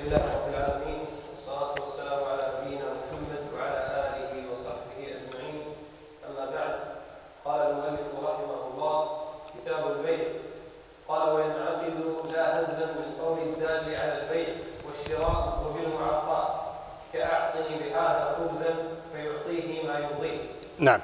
لله رب العالمين، والصلاة والسلام على نبينا محمد وعلى آله وصحبه أجمعين. أما بعد، قال المؤلف رحمه الله: كتاب البيع. قال: وينعقد لا هزلا بالقول الدال على البيع والشراء وبالمعاقاة، كأعطني بهذا خبزا فيعطيه ما يرضيه. نعم.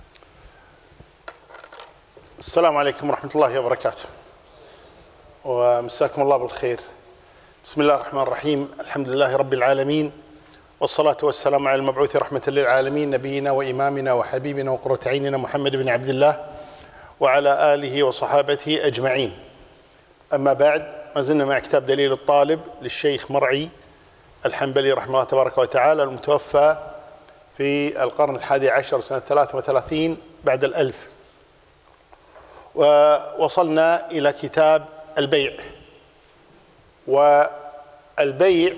السلام عليكم ورحمة الله وبركاته، ومساكم الله بالخير. بسم الله الرحمن الرحيم. الحمد لله رب العالمين، والصلاة والسلام على المبعوث رحمة للعالمين، نبينا وإمامنا وحبيبنا وقرة عيننا محمد بن عبد الله وعلى آله وصحابته أجمعين. أما بعد، ما زلنا مع كتاب دليل الطالب للشيخ مرعي الحنبلي رحمه الله تبارك وتعالى، المتوفى في القرن 11 سنة 33 بعد الألف. ووصلنا إلى كتاب البيع. والبيع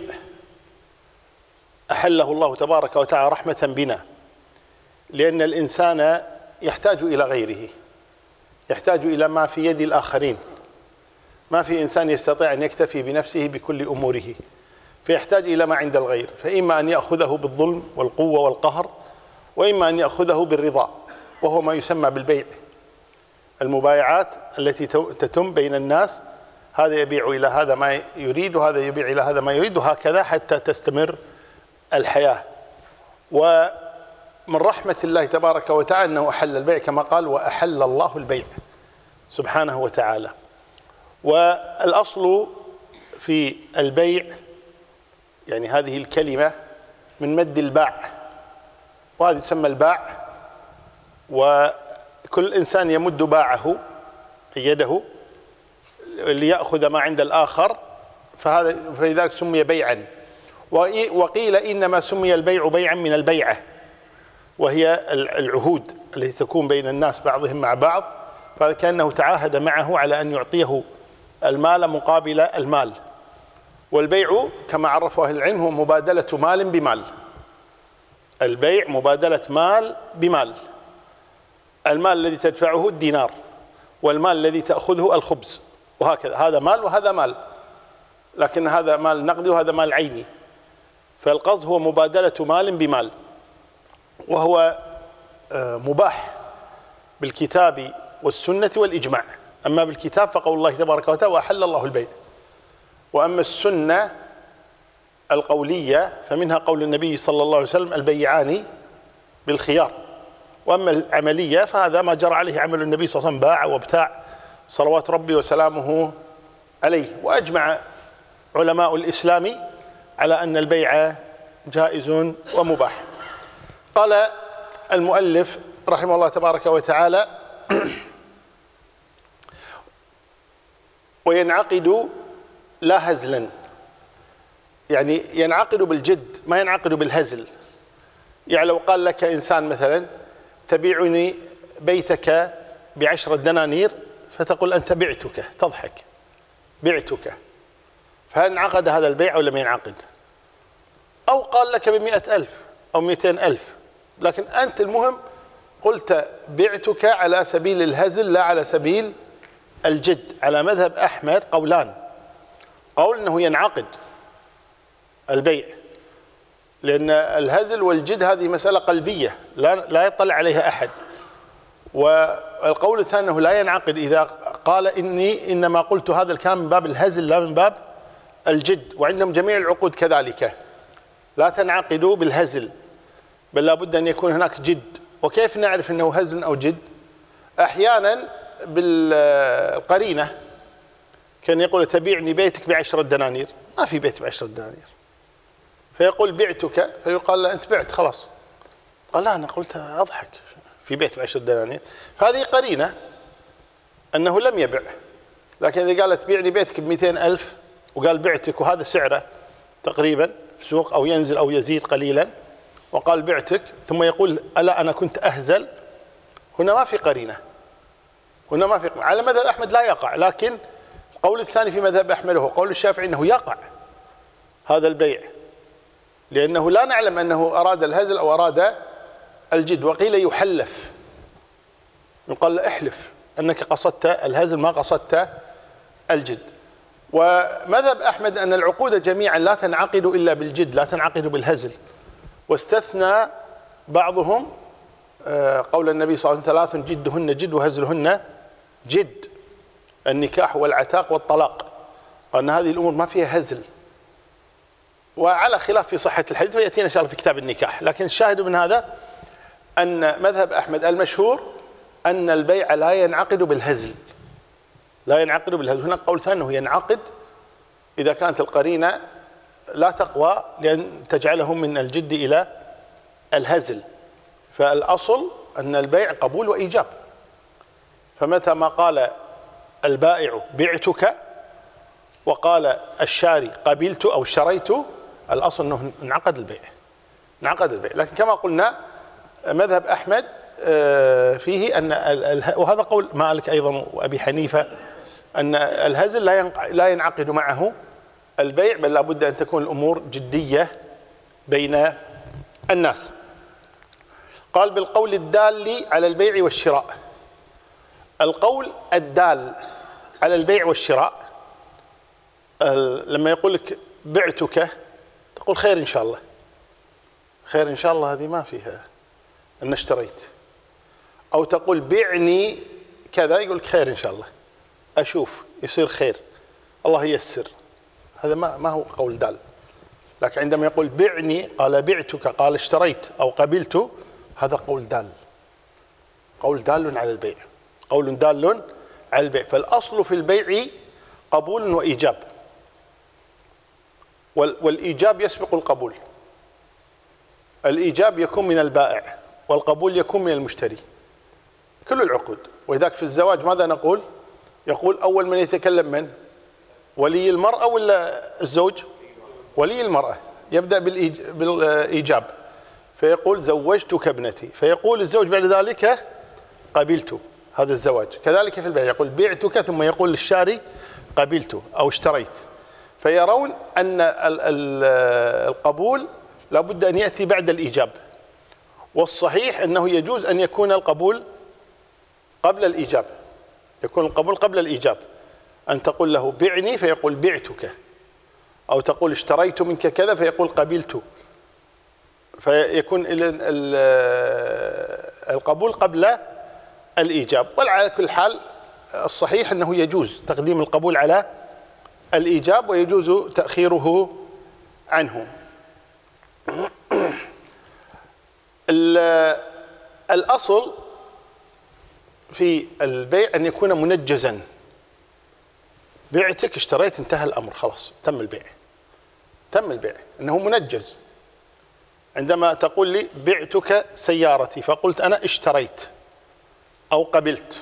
أحله الله تبارك وتعالى رحمة بنا، لأن الإنسان يحتاج إلى غيره، يحتاج إلى ما في يد الآخرين. ما في إنسان يستطيع أن يكتفي بنفسه بكل أموره، فيحتاج إلى ما عند الغير، فإما أن يأخذه بالظلم والقوة والقهر، وإما أن يأخذه بالرضا، وهو ما يسمى بالبيع. المبايعات التي تتم بين الناس، هذا يبيع إلى هذا ما يريد وهذا يبيع إلى هذا ما يريد، وهكذا حتى تستمر الحياة. ومن رحمة الله تبارك وتعالى أنه أحل البيع، كما قال: وأحل الله البيع سبحانه وتعالى. والأصل في البيع، يعني هذه الكلمة من مد الباع، وهذه تسمى الباع. وكل إنسان يمد باعه يده ليأخذ ما عند الآخر، فلذلك سمي بيعا. وقيل إنما سمي البيع بيعا من البيعة، وهي العهود التي تكون بين الناس بعضهم مع بعض، فكأنه تعاهد معه على أن يعطيه المال مقابل المال. والبيع كما عرفه أهل العلم هو مبادلة مال بمال. البيع مبادلة مال بمال. المال الذي تدفعه الدينار، والمال الذي تأخذه الخبز، وهكذا. هذا مال وهذا مال، لكن هذا مال نقدي وهذا مال عيني. فالقصد هو مبادلة مال بمال، وهو مباح بالكتاب والسنة والإجماع. أما بالكتاب فقول الله تبارك وتعالى: وأحل الله البيع. وأما السنة القولية فمنها قول النبي صلى الله عليه وسلم: البيعان بالخيار. وأما العملية فهذا ما جرى عليه عمل النبي صلى الله عليه وسلم، باع وابتاع صلوات ربي وسلامه عليه. وأجمع علماء الإسلام على أن البيع جائز ومباح. قال المؤلف رحمه الله تبارك وتعالى: وينعقد لا هزلا، يعني ينعقد بالجد، ما ينعقد بالهزل. يعني لو قال لك إنسان مثلا: تبيعني بيتك ب10 دنانير، فتقول أنت بعتك، تضحك، بعتك، فهل انعقد هذا البيع أو لم ينعقد؟ أو قال لك ب100,000 أو 200,000، لكن أنت المهم قلت بعتك على سبيل الهزل لا على سبيل الجد. على مذهب أحمد قولان: قول أنه ينعقد البيع، لأن الهزل والجد هذه مسألة قلبية لا يطلع عليها أحد. والقول الثاني أنه لا ينعقد إذا قال: إني إنما قلت هذا الكلام من باب الهزل لا من باب الجد. وعندهم جميع العقود كذلك لا تنعقد بالهزل، بل لابد أن يكون هناك جد. وكيف نعرف أنه هزل أو جد؟ أحيانا بالقرينة، كان يقول: تبيعني بيتك ب10 دنانير، ما في بيت ب10 دنانير، فيقول: بعتك، فيقال له: أنت بعت خلاص. قال: لا، أنا قلت أضحك، في بيت ب10 دنانير. فهذه قرينة أنه لم يبع. لكن إذا قالت: بيعني بيتك ب200,000 وقال بعتك، وهذا سعره تقريبا في السوق، أو ينزل أو يزيد قليلا، وقال بعتك، ثم يقول: ألا أنا كنت أهزل، هنا ما في قرينة، هنا ما في قرينة. على مذهب أحمد لا يقع، لكن القول الثاني في مذهب أحمد وهو قول الشافعي أنه يقع هذا البيع، لأنه لا نعلم أنه أراد الهزل أو أراد الجد. وقيل يحلف، يقال له: احلف أنك قصدت الهزل ما قصدت الجد. ومذهب أحمد أن العقود جميعا لا تنعقد إلا بالجد، لا تنعقد بالهزل، واستثنى بعضهم قول النبي صلى الله عليه وسلم: 3 جدهن جد وهزلهن جد، النكاح والعتاق والطلاق، وأن هذه الأمور ما فيها هزل، وعلى خلاف في صحة الحديث ويأتينا إن شاء الله في كتاب النكاح. لكن الشاهد من هذا أن مذهب أحمد المشهور أن البيع لا ينعقد بالهزل، لا ينعقد بالهزل. هناك قول ثاني أنه ينعقد إذا كانت القرينة لا تقوى لأن تجعله من الجد إلى الهزل، فالأصل أن البيع قبول وإيجاب. فمتى ما قال البائع بعتك وقال الشاري قبلت أو اشتريت، الأصل أنه انعقد البيع، انعقد البيع. لكن كما قلنا مذهب أحمد فيه أن وهذا قول مالك أيضا وأبي حنيفة أن الهزل لا ينعقد معه البيع، بل لابد أن تكون الأمور جدية بين الناس. قال: بالقول الدال على البيع والشراء. القول الدال على البيع والشراء، لما يقول لك بعتك تقول خير إن شاء الله، خير إن شاء الله هذه ما فيها أن اشتريت. أو تقول بعني كذا يقول لك خير إن شاء الله، أشوف يصير خير، الله ييسر. هذا ما هو قول دال. لكن عندما يقول بعني، قال بعتك، قال اشتريت أو قبلت، هذا قول دال، قول دال على البيع، قول دال على البيع. فالأصل في البيع قبول وإيجاب، والإيجاب يسبق القبول. الإيجاب يكون من البائع والقبول يكون من المشتري، كل العقود. ولذلك في الزواج ماذا نقول؟ يقول أول من يتكلم من؟ ولي المرأة ولا الزوج؟ ولي المرأة يبدأ بالإيجاب، فيقول زوجتك ابنتي، فيقول الزوج بعد ذلك قبلت هذا الزواج. كذلك في البيع يقول بعتك، ثم يقول للشاري قبلت أو اشتريت. فيرون أن القبول لابد أن يأتي بعد الإيجاب، والصحيح أنه يجوز أن يكون القبول قبل الإيجاب، يكون القبول قبل الإيجاب. أن تقول له بعني فيقول بعتك، أو تقول اشتريت منك كذا فيقول قبلت، فيكون القبول قبل الإيجاب. وعلى كل حال الصحيح أنه يجوز تقديم القبول على الإيجاب ويجوز تأخيره عنه. الأصل في البيع أن يكون منجزا. بعتك اشتريت انتهى الأمر، خلاص تم البيع، تم البيع، أنه منجز. عندما تقول لي بعتك سيارتي فقلت أنا اشتريت أو قبلت،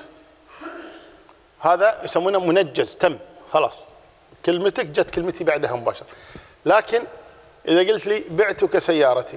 هذا يسمونه منجز، تم خلاص، كلمتك جت كلمتي بعدها مباشرة. لكن إذا قلت لي بعتك سيارتي،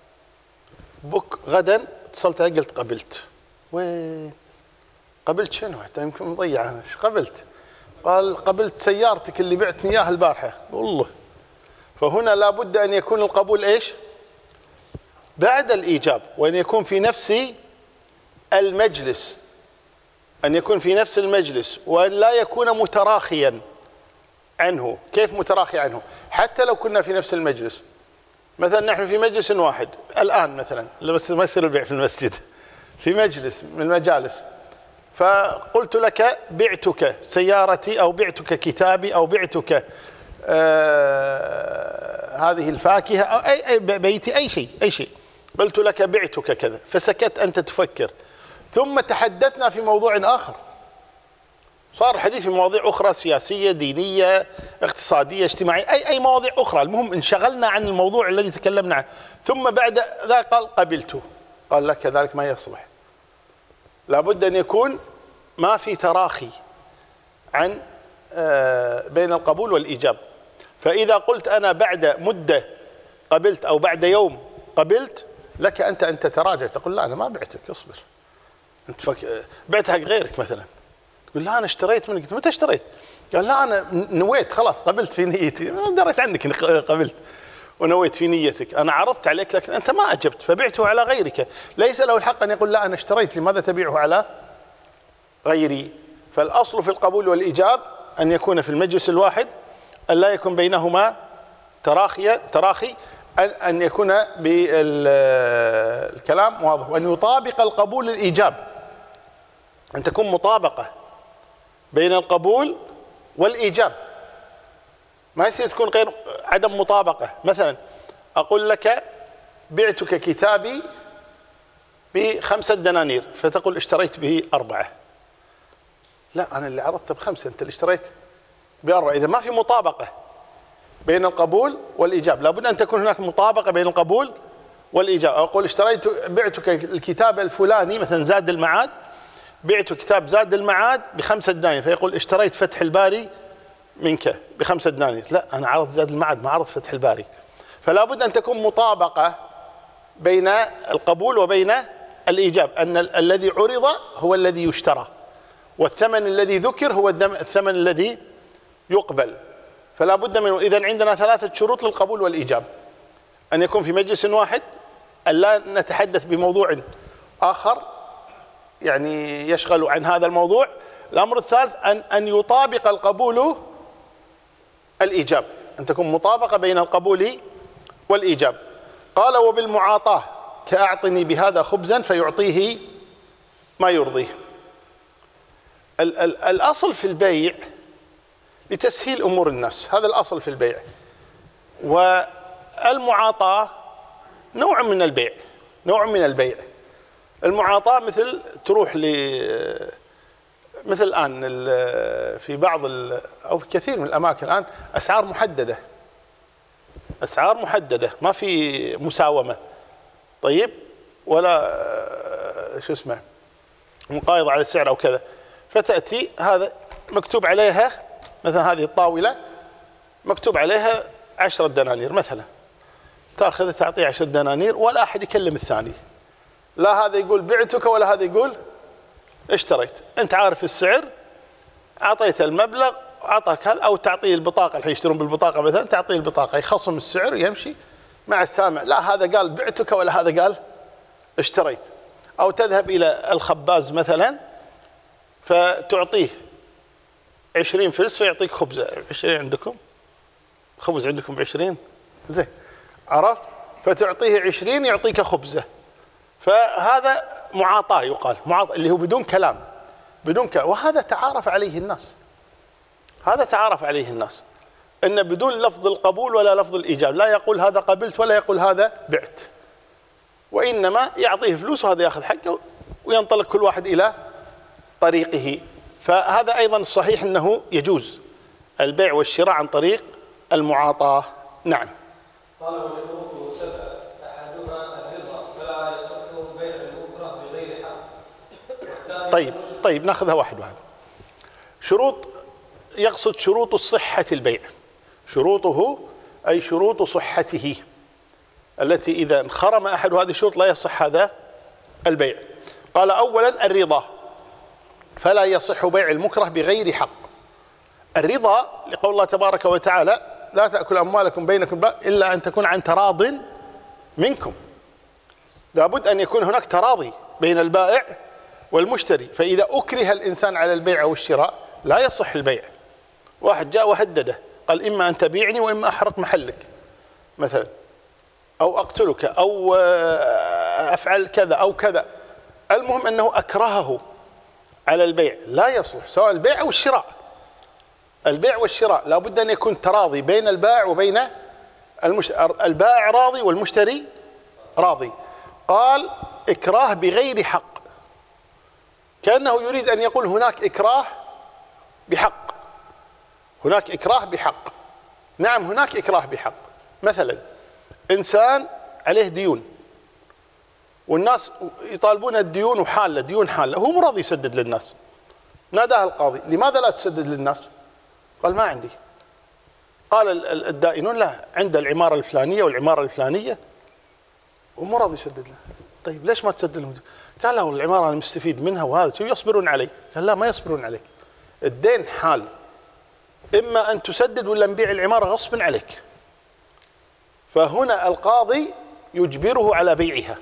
غدا اتصلت قلت قبلت، وين قبلت؟ شنو حتى يمكن مضيع أنا، ايش قبلت؟ قال قبلت سيارتك اللي بعتني إياها البارحة، والله. فهنا لابد أن يكون القبول إيش؟ بعد الإيجاب، وأن يكون في نفس المجلس، أن يكون في نفس المجلس، وأن لا يكون متراخيا عنه. كيف متراخي عنه؟ حتى لو كنا في نفس المجلس، مثلا نحن في مجلس واحد الآن، مثلا بس ما يصير البيع في المسجد، في مجلس من المجالس، فقلت لك بعتك سيارتي أو بعتك كتابي أو بعتك هذه الفاكهة أو أي بيتي، أي شيء، قلت لك بعتك كذا، فسكت أنت تفكر، ثم تحدثنا في موضوع آخر، صار حديث في مواضيع أخرى سياسية دينية اقتصادية اجتماعية، أي مواضيع أخرى، المهم انشغلنا عن الموضوع الذي تكلمنا عنه، ثم بعد ذلك قال قبلته، قال لك كذلك ما يصلح. لابد أن يكون ما في تراخي عن بين القبول والإيجاب. فإذا قلت أنا بعد مدة قبلت أو بعد يوم قبلت، لك أنت أن تتراجع، تقول لا أنا ما بعتك، اصبر، أنت بعت حق غيرك مثلا، تقول لا أنا اشتريت منك، قلت متى اشتريت؟ قال لا أنا نويت خلاص، قبلت في نيتي، ما دريت عنك إني قبلت ونويت في نيتك، أنا عرضت عليك لكن أنت ما أجبت فبعته على غيرك، ليس له الحق أن يقول لا أنا اشتريت، لماذا تبيعه على غيري؟ فالأصل في القبول والإيجاب أن يكون في المجلس الواحد أن لا يكون بينهما تراخي، أن يكون بالكلام واضح، وأن يطابق القبول الإيجاب، أن تكون مطابقة بين القبول والإيجاب، ما يصير تكون غير عدم مطابقة. مثلا أقول لك بعتك كتابي ب5 دنانير، فتقول اشتريت به 4. لا، أنا اللي عرضته ب5، أنت اللي اشتريت ب4. إذا ما في مطابقة بين القبول والإيجاب، لابد أن تكون هناك مطابقة بين القبول والإيجاب. أقول بعتك الكتاب الفلاني، مثلا زاد المعاد، بعت كتاب زاد المعاد ب5 دنانير، فيقول اشتريت فتح الباري منك ب5 دنانير. لا، أنا عرض زاد المعاد، ما عرض فتح الباري. فلا بد أن تكون مطابقة بين القبول وبين الإيجاب، أن الذي عرض هو الذي يشترى، والثمن الذي ذكر هو الثمن الذي يقبل. فلا بد منه. إذن عندنا 3 شروط للقبول والإيجاب: أن يكون في مجلس واحد، أن لا نتحدث بموضوع آخر يعني يشغل عن هذا الموضوع. الأمر الثالث أن يطابق القبول الإيجاب، أن تكون مطابقة بين القبول والإيجاب. قال: وبالمعاطاة كأعطني بهذا خبزا فيعطيه ما يرضيه. الأصل في البيع لتسهيل أمور الناس، هذا الأصل في البيع. والمعاطاة نوع من البيع، نوع من البيع. المعاطاة مثل تروح مثل الآن في بعض أو كثير من الأماكن الآن أسعار محددة، أسعار محددة، ما في مساومة، طيب، ولا شو اسمه مقايضة على السعر أو كذا. فتأتي هذا مكتوب عليها مثلا، هذه الطاولة مكتوب عليها 10 دنانير مثلا، تأخذ تعطيه 10 دنانير، ولا أحد يكلم الثاني، لا هذا يقول بعتك ولا هذا يقول اشتريت. أنت عارف السعر، أعطيت المبلغ، أعطاك هذا، أو تعطيه البطاقة. الحين يشترون بالبطاقة مثلا، تعطيه البطاقة يخصم السعر يمشي مع السامع، لا هذا قال بعتك ولا هذا قال اشتريت. أو تذهب إلى الخباز مثلا فتعطيه 20 فلس فيعطيك خبزة 20. عندكم خبز عندكم ب20 زين، عرفت؟ فتعطيه 20 يعطيك خبزة. فهذا معاطاة، يقال معاطاة اللي هو بدون كلام، بدون كلام. وهذا تعارف عليه الناس، هذا تعارف عليه الناس، أن بدون لفظ القبول ولا لفظ الإيجاب، لا يقول هذا قبلت ولا يقول هذا بعت، وإنما يعطيه فلوس وهذا يأخذ حقه وينطلق كل واحد إلى طريقه. فهذا أيضا الصحيح أنه يجوز البيع والشراء عن طريق المعاطاة. نعم. قال: وشروطه 7، أحدها الرضا، فلا يصح بيع المكره بغير حق. طيب ناخذها واحد واحد. شروط، يقصد شروط صحة البيع، شروطه أي شروط صحته، التي إذا انخرم أحد هذه الشروط لا يصح هذا البيع. قال: أولا الرضا، فلا يصح بيع المكره بغير حق. الرضا لقول الله تبارك وتعالى: لا تأكل أموالكم بينكم إلا أن تكون عن تراض منكم. لابد أن يكون هناك تراضي بين البائع والمشتري. فإذا أكره الإنسان على البيع أو الشراء لا يصح البيع. واحد جاء وهدده قال: إما أن تبيعني وإما أحرق محلك مثلا، أو أقتلك، أو أفعل كذا أو كذا. المهم أنه أكرهه على البيع، لا يصلح، سواء البيع أو الشراء. البيع والشراء لابد أن يكون تراضي بين البائع وبين المشتري، البائع راضي والمشتري راضي. قال: إكراه بغير حق، كأنه يريد أن يقول هناك إكراه بحق، هناك إكراه بحق. نعم، هناك إكراه بحق. مثلا إنسان عليه ديون والناس يطالبون الديون وحالة ديون حالة، هو مو راضي يسدد للناس. ناداه القاضي: لماذا لا تسدد للناس؟ قال: ما عندي. قال الدائنون: لا، عند العمارة الفلانية والعمارة الفلانية ومو راضي يسدد له. طيب ليش ما تسدد لهم؟ قال: لا، العمارة أنا مستفيد منها وهذا شو يصبرون علي. قال: لا، ما يصبرون عليك، الدين حال، إما أن تسدد ولا نبيع العمارة غصب عليك. فهنا القاضي يجبره على بيعها،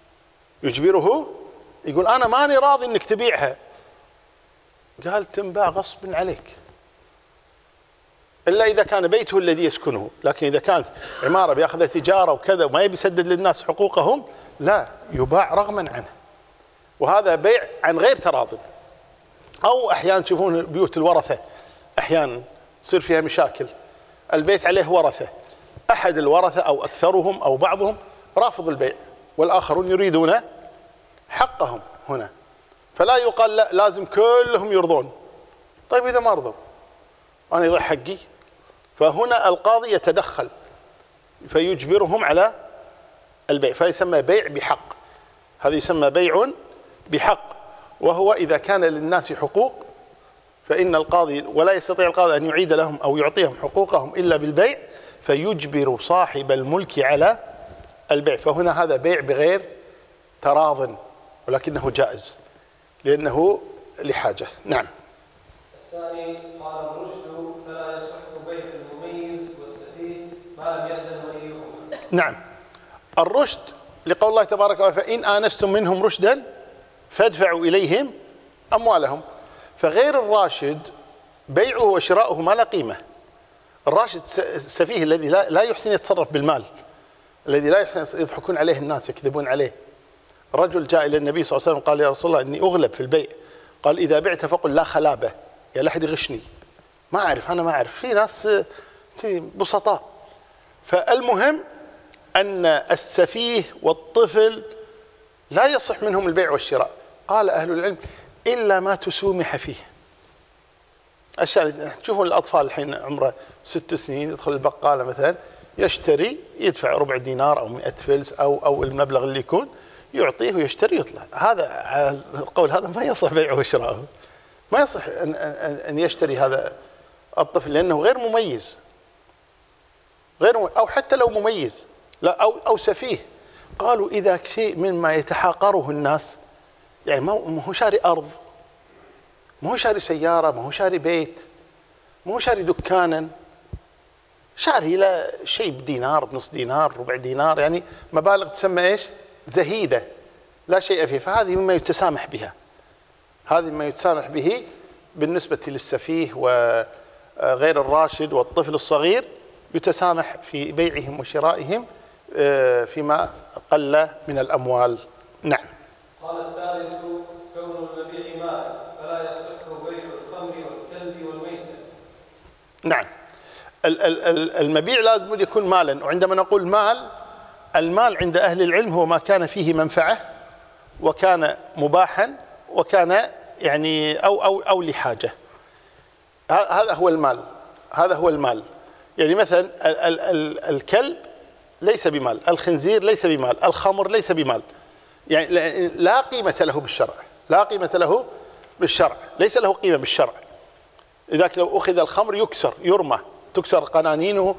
يجبره، يقول: أنا ماني راضي إنك تبيعها. قال: تنباع غصب عليك، إلا إذا كان بيته الذي يسكنه. لكن إذا كانت عمارة بيأخذها تجارة وكذا وما يبي يسدد للناس حقوقهم، لا، يباع رغما عنه. وهذا بيع عن غير تراض. أو أحيانا تشوفون بيوت الورثة أحيانا يصير فيها مشاكل، البيت عليه ورثة، أحد الورثة أو أكثرهم أو بعضهم رافض البيع والآخرون يريدون حقهم هنا، فلا يقال لا لازم كلهم يرضون. طيب إذا ما رضوا أنا يضيع حقي، فهنا القاضي يتدخل فيجبرهم على البيع، فيسمى بيع بحق. هذا يسمى بيع بحق، وهو إذا كان للناس حقوق فإن القاضي ولا يستطيع القاضي أن يعيد لهم أو يعطيهم حقوقهم إلا بالبيع، فيجبر صاحب الملك على البيع. فهنا هذا بيع بغير تراض ولكنه جائز لأنه لحاجة. نعم. الثاني قال الرشد فلا يصح بيع المميز والسفيه ما لم يأذن وليهما. نعم، الرشد لقول الله تبارك وتعالى فإن آنستم منهم رشدا فادفعوا إليهم أموالهم. فغير الراشد بيعه وشراؤه ما لا قيمة. الراشد السفيه الذي لا يحسن يتصرف بالمال، الذي لا يحسن، يضحكون عليه الناس يكذبون عليه. رجل جاء إلى النبي صلى الله عليه وسلم قال يا رسول الله إني أغلب في البيع، قال إذا بعت فقل لا خلابة، يا لا أحد يغشني، ما أعرف، أنا ما أعرف. في ناس بسطاء. فالمهم أن السفيه والطفل لا يصح منهم البيع والشراء. قال أهل العلم إلا ما تسومح فيه. أشياء تشوفون الأطفال الحين عمره 6 سنين يدخل البقالة مثلا يشتري، يدفع ربع دينار أو 100 فلس أو المبلغ اللي يكون، يعطيه ويشتري يطلع. هذا على القول هذا ما يصح بيعه وشراءه، ما يصح أن يشتري هذا الطفل لأنه غير مميز، أو حتى لو مميز لا أو سفيه. قالوا إذا شيء مما يتحاقره الناس، يعني ما هو شاري أرض، ما هو شاري سيارة، ما هو شاري بيت، ما هو شاري دكانا، شاري لا شيء بدينار، بنص دينار، ربع دينار، يعني مبالغ تسمى إيش؟ زهيدة لا شيء فيه. فهذه مما يتسامح بها، هذه مما يتسامح به بالنسبة للسفيه وغير الراشد والطفل الصغير، يتسامح في بيعهم وشرائهم فيما قل من الأموال. نعم. قال الثالث كون المبيع مال فلا يصح بيع الخمر والكلب والميتة. نعم، المبيع لازم يكون مالا. وعندما نقول مال، المال عند أهل العلم هو ما كان فيه منفعة وكان مباحا وكان يعني أو لحاجة. هذا هو المال، هذا هو المال. يعني مثلا الكلب ليس بمال، الخنزير ليس بمال، الخمر ليس بمال، يعني لا قيمة له بالشرع، لا قيمة له بالشرع، ليس له قيمة بالشرع. لذلك لو أخذ الخمر يكسر، يرمى، تكسر قنانينه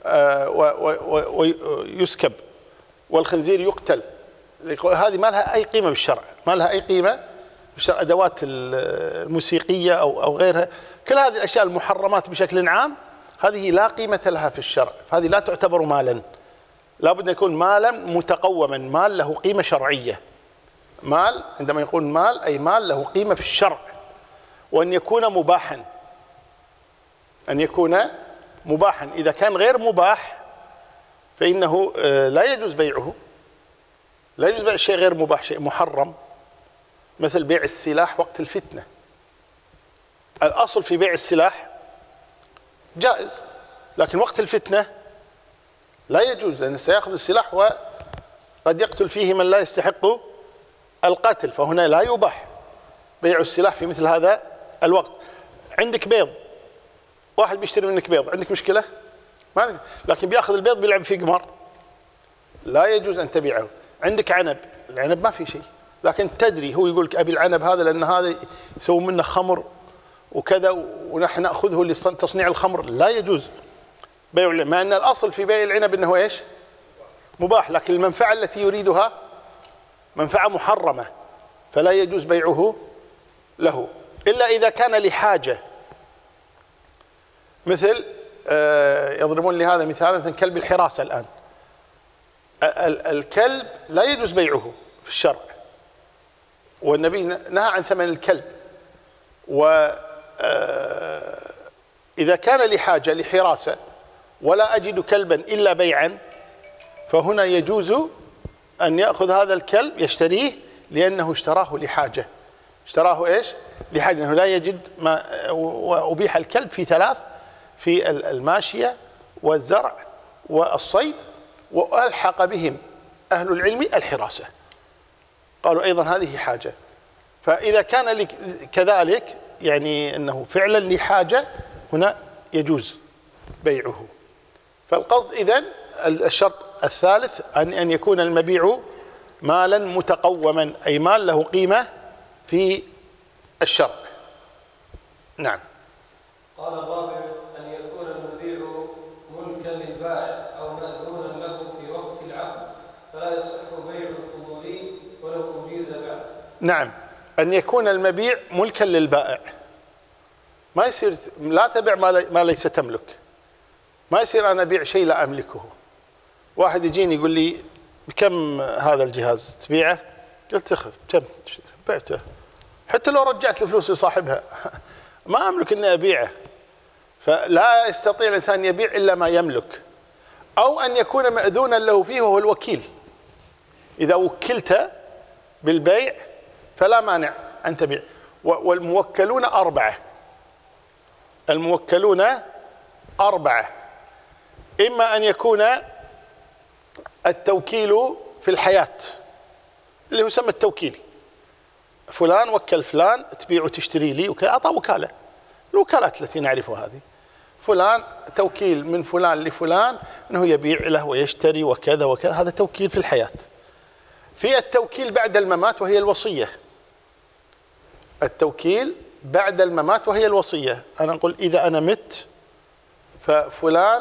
ويسكب، والخنزير يقتل. هذه ما لها أي قيمة بالشرع، ما لها أي قيمة بالشرع. أدوات الموسيقية أو غيرها، كل هذه الأشياء المحرمات بشكل عام هذه لا قيمة لها في الشرع، هذه لا تعتبر مالا. لا بد أن يكون مالا متقوما، مال له قيمة شرعية. مال عندما يقول مال أي مال له قيمة في الشرع، وأن يكون مباحا، أن يكون مباحا. إذا كان غير مباح فإنه لا يجوز بيعه، لا يجوز بيع شيء غير مباح، شيء محرم، مثل بيع السلاح وقت الفتنة. الأصل في بيع السلاح جائز، لكن وقت الفتنة لا يجوز، لأنه سيأخذ السلاح وقد يقتل فيه من لا يستحق القتل، فهنا لا يباح بيع السلاح في مثل هذا الوقت. عندك بيض، واحد بيشتري منك بيض، عندك مشكلة؟ ما، لكن بياخذ البيض بيلعب فيه قمار، لا يجوز أن تبيعه. عندك عنب، العنب ما في شيء، لكن تدري هو يقول لك أبي العنب هذا لأن هذا يسوون منه خمر وكذا ونحن نأخذه لتصنيع الخمر، لا يجوز بيع، مع أن الأصل في بيع العنب أنه إيش؟ مباح، لكن المنفعة التي يريدها منفعة محرمة، فلا يجوز بيعه له إلا إذا كان لحاجة. مثل يضربون لهذا مثال، مثل كلب الحراسة الآن، الكلب لا يجوز بيعه في الشرع، والنبي نهى عن ثمن الكلب. إذا كان لحاجة لحراسة ولا أجد كلبا إلا بيعا، فهنا يجوز أن يأخذ هذا الكلب يشتريه، لأنه اشتراه لحاجة. اشتراه إيش؟ لحاجة، أنه لا يجد ما، وأبيح الكلب في ثلاث: في الماشية والزرع والصيد، وألحق بهم أهل العلم الحراسة، قالوا أيضا هذه حاجة. فإذا كان كذلك يعني أنه فعلا لحاجة، هنا يجوز بيعه. فالقصد إذن الشرط الثالث أن يكون المبيع مالا متقوما، أي مال له قيمة في الشرع. نعم. قال الرابع: أن يكون المبيع ملكا للبائع أو مأذونا له في وقت العقد، فلا يصح بيع الفضولي ولو أجيز بعد. نعم، أن يكون المبيع ملكا للبائع. ما يصير لا تبع ما ليس تملك. ما يصير أنا أبيع شيء لا أملكه. واحد يجيني يقول لي: بكم هذا الجهاز تبيعه؟ قلت: اخذ. كم؟ بعته. حتى لو رجعت الفلوس لصاحبها ما أملك أني أبيعه. فلا يستطيع الإنسان يبيع إلا ما يملك، أو أن يكون مأذونا له فيه وهو الوكيل. إذا وكلت بالبيع فلا مانع أن تبيع. والموكلون أربعة. الموكلون أربعة: إما أن يكون التوكيل في الحياة، اللي هو يسمى التوكيل، فلان وكل فلان تبيع وتشتري لي وكذا، أعطى وكالة، الوكالات التي نعرفها هذه، فلان توكيل من فلان لفلان أنه يبيع له ويشتري وكذا وكذا، هذا توكيل في الحياة. في التوكيل بعد الممات وهي الوصية. التوكيل بعد الممات وهي الوصية. أنا أقول إذا أنا مت ففلان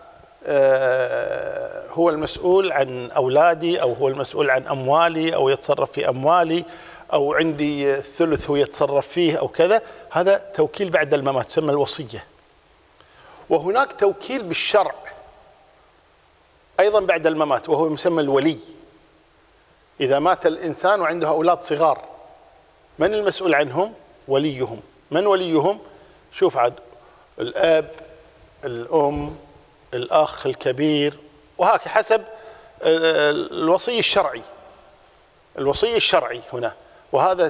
هو المسؤول عن أولادي، أو هو المسؤول عن أموالي، أو يتصرف في أموالي، أو عندي الثلث هو يتصرف فيه أو كذا. هذا توكيل بعد الممات تسمى الوصية. وهناك توكيل بالشرع أيضا بعد الممات وهو يسمى الولي. إذا مات الإنسان وعنده أولاد صغار، من المسؤول عنهم؟ وليهم. من وليهم؟ شوف عاد: الأب، الأم، الأخ الكبير، وهكذا حسب الوصي الشرعي. الوصي الشرعي هنا، وهذا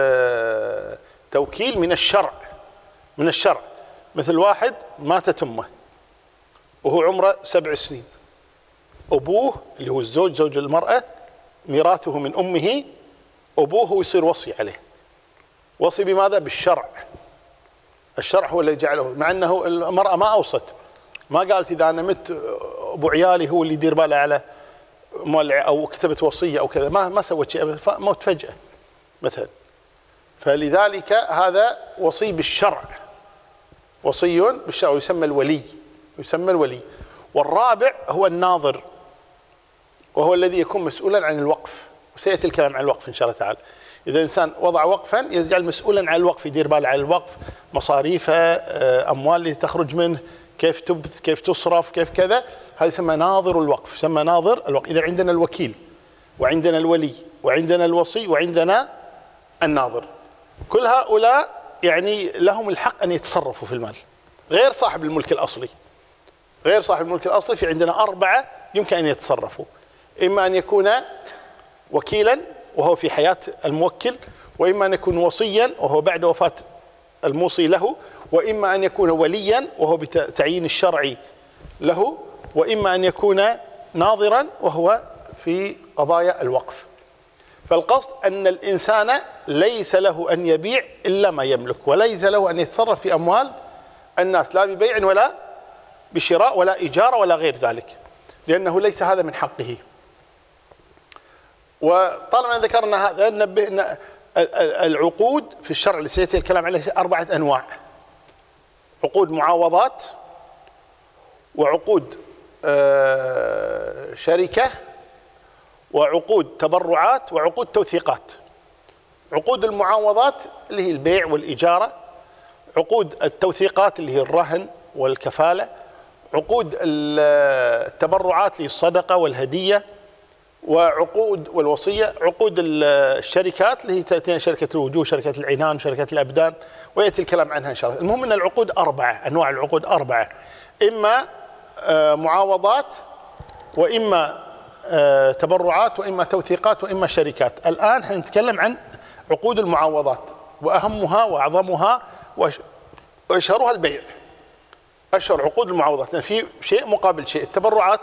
توكيل من الشرع. من الشرع. مثل واحد ماتت أمه وهو عمره 7 سنين، أبوه اللي هو الزوج، زوج المرأة، ميراثه من أمه، أبوه هو يصير وصي عليه. وصي بماذا؟ بالشرع. الشرع هو اللي جعله، مع أنه المرأة ما أوصت، ما قالت إذا أنا مت أبو عيالي هو اللي يدير باله على مولع، أو كتبت وصية أو كذا، ما سوت شيء، موت فجأة مثلا. فلذلك هذا وصي بالشرع، وصي بالشرع، يسمى الولي. يسمى الولي. والرابع هو الناظر، وهو الذي يكون مسؤولا عن الوقف، وسيأتي الكلام عن الوقف إن شاء الله تعالى. إذا إنسان وضع وقفا يجعل مسؤولا عن الوقف، يدير باله على الوقف، مصاريفه، أموال اللي تخرج منه، كيف تبث، كيف تصرف، كيف كذا. هذا يسمى ناظر الوقف، يسمى ناظر الوقف. إذا عندنا الوكيل، وعندنا الولي، وعندنا الوصي، وعندنا الناظر، كل هؤلاء يعني لهم الحق أن يتصرفوا في المال، غير صاحب الملك الأصلي. غير صاحب الملك الأصلي في عندنا 4 يمكن أن يتصرفوا: إما أن يكون وكيلا وهو في حياة الموكل، وإما أن يكون وصيا وهو بعد وفاة الموصي له، وإما أن يكون وليا وهو بتعيين الشرعي له، وإما أن يكون ناظرا وهو في قضايا الوقف. فالقصد أن الإنسان ليس له أن يبيع إلا ما يملك، وليس له أن يتصرف في أموال الناس، لا ببيع ولا بشراء ولا إجارة ولا غير ذلك، لأنه ليس هذا من حقه. وطالما ذكرنا هذا ننبه أن العقود في الشرع اللي سيأتي الكلام عليه 4 أنواع: عقود معاوضات، وعقود شركة، وعقود تبرعات، وعقود توثيقات. عقود المعاوضات اللي هي البيع والإجارة، عقود التوثيقات اللي هي الرهن والكفالة، عقود التبرعات اللي هي الصدقة والهدية، وعقود والوصية عقود الشركات اللي هي تأتينا شركة الوجوه، شركة العنان، شركة الأبدان، ويأتي الكلام عنها إن شاء الله. المهم أن العقود 4، أنواع العقود 4، إما معاوضات، وإما تبرعات، وإما توثيقات، وإما شركات. الآن حنتكلم عن عقود المعاوضات، وأهمها وأعظمها وأشهرها البيع. أشهر عقود المعاوضات، لأن في شيء مقابل شيء. التبرعات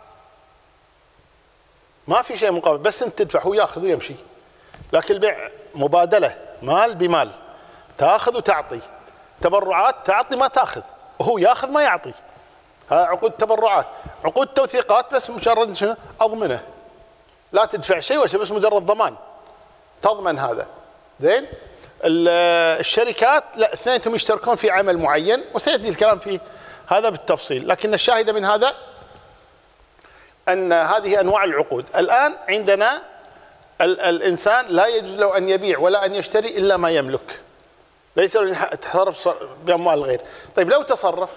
ما في شيء مقابل، بس أنت تدفع هو يأخذ ويمشي. لكن البيع مبادلة، مال بمال، تأخذ وتعطي. تبرعات تعطي ما تأخذ، وهو يأخذ ما يعطي. ها عقود تبرعات. عقود توثيقات بس مجرد شنو؟ أضمنه، لا تدفع شيء ولا شيء، بس مجرد ضمان، تضمن هذا. زين. الشركات لا، اثنينهم يشتركون في عمل معين، وسيأتي الكلام في هذا بالتفصيل. لكن الشاهد من هذا أن هذه أنواع العقود. الآن عندنا الإنسان لا يجوز له أن يبيع ولا أن يشتري إلا ما يملك، ليس له تصرف بأموال الغير. طيب لو تصرف،